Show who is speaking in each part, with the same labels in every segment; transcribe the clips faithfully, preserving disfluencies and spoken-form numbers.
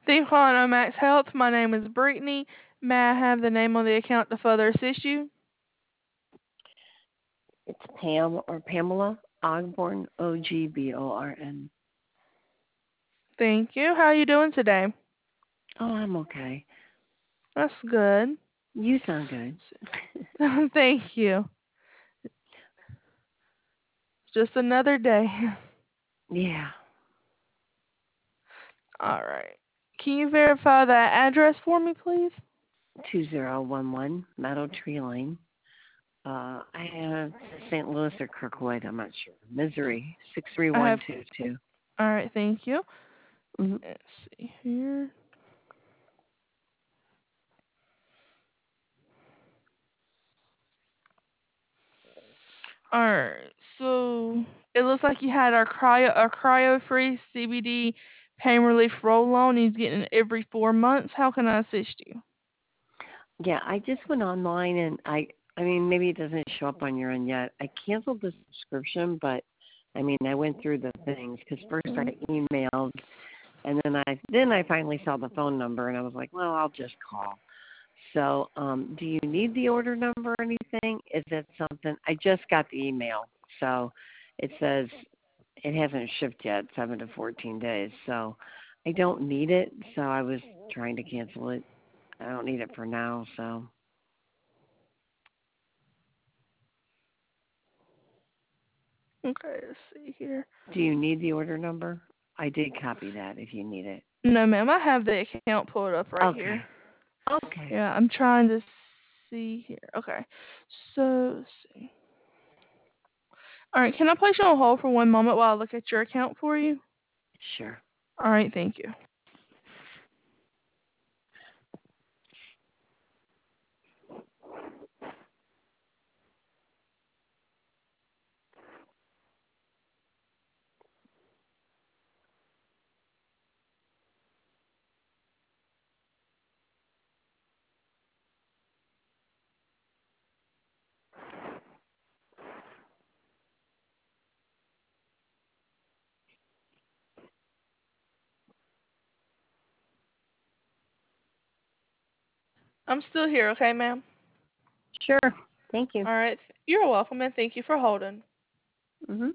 Speaker 1: Thank you for calling Omax Health. My name is Brittany. May I have the name on the account to further assist you?
Speaker 2: It's Pam or Pamela Ogborn, O G B O R N.
Speaker 1: Thank you. How are you doing today?
Speaker 2: Oh, I'm okay.
Speaker 1: That's good.
Speaker 2: You sound good.
Speaker 1: Thank you. Just another day.
Speaker 2: Yeah.
Speaker 1: All right. Can you verify that address for me, please?
Speaker 2: two zero one one Meadow Tree Lane. Uh, I have Saint Louis or Kirkwood, I'm not sure. Missouri,
Speaker 1: I have.
Speaker 2: six three one two two.
Speaker 1: All right. Thank you.
Speaker 2: Mm-hmm.
Speaker 1: Let's see here. All right. So it looks like you had our cryo, our cryo-free C B D pain relief roll-on. He's getting it every four months. How can I assist you?
Speaker 2: Yeah, I just went online and I, I mean, maybe it doesn't show up on your end yet. I canceled the subscription, but I mean, I went through the things because first I emailed, and then I then I finally saw the phone number, and I was like, well, I'll just call. So, um, do you need the order number or anything? Is it something? I just got the email, so it says it hasn't shipped yet, seven to fourteen days. So, I don't need it. So I was trying to cancel it. I don't need it for now. So,
Speaker 1: Okay. Let's see here.
Speaker 2: do you need the order number? I did copy that if you need it.
Speaker 1: No, ma'am. I have the account pulled up right here.
Speaker 2: Okay. Okay.
Speaker 1: Yeah, I'm trying to see here. Okay. So, let's see. All right. Can I place you on hold for one moment while I look at your account for you?
Speaker 2: Sure.
Speaker 1: All right. Thank you. I'm still here. Okay, ma'am.
Speaker 2: Sure. Thank you.
Speaker 1: All right. You're welcome, and thank you for holding.
Speaker 2: Mhm.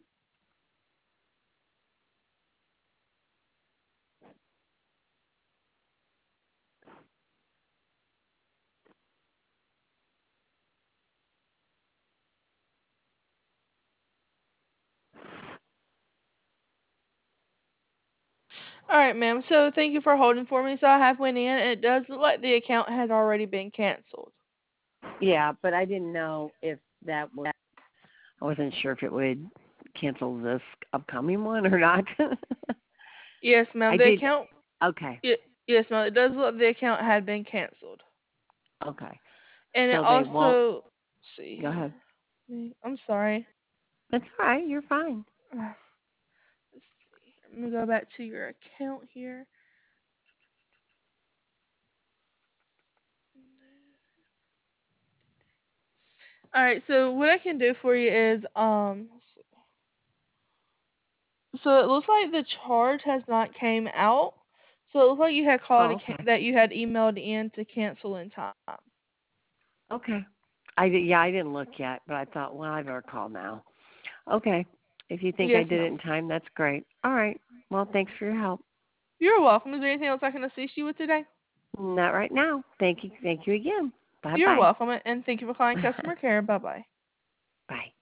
Speaker 1: All right, ma'am. So thank you for holding for me. So I have went in, and it does look like the account has already been canceled.
Speaker 2: Yeah, but I didn't know if that was. I wasn't sure if it would cancel this upcoming one or not.
Speaker 1: Yes, ma'am.
Speaker 2: I
Speaker 1: The
Speaker 2: did.
Speaker 1: account.
Speaker 2: Okay.
Speaker 1: Y- yes, ma'am. It does look like the account had been canceled,
Speaker 2: Okay.
Speaker 1: and it
Speaker 2: So they won't.
Speaker 1: also. Let's see
Speaker 2: Go ahead.
Speaker 1: here. I'm sorry.
Speaker 2: That's all right. You're fine.
Speaker 1: Uh, Let's see. Let me go back to your account here. All right. So what I can do for you is um. So it looks like the charge has not came out. So it looks like you had called
Speaker 2: Oh,
Speaker 1: a ca-
Speaker 2: okay.
Speaker 1: that you had emailed in to cancel in time.
Speaker 2: Okay. I did. Yeah, I didn't look yet, but I thought, well, I better call now. Okay. If you think I
Speaker 1: Yes,
Speaker 2: did it
Speaker 1: ma'am.
Speaker 2: in time, that's great. All right. Well, thanks for your help.
Speaker 1: You're welcome. Is there anything else I can assist you with today?
Speaker 2: Not right now. Thank you. Thank you again. Bye
Speaker 1: You're
Speaker 2: bye.
Speaker 1: welcome, and thank you for calling customer care. Bye bye.
Speaker 2: Bye.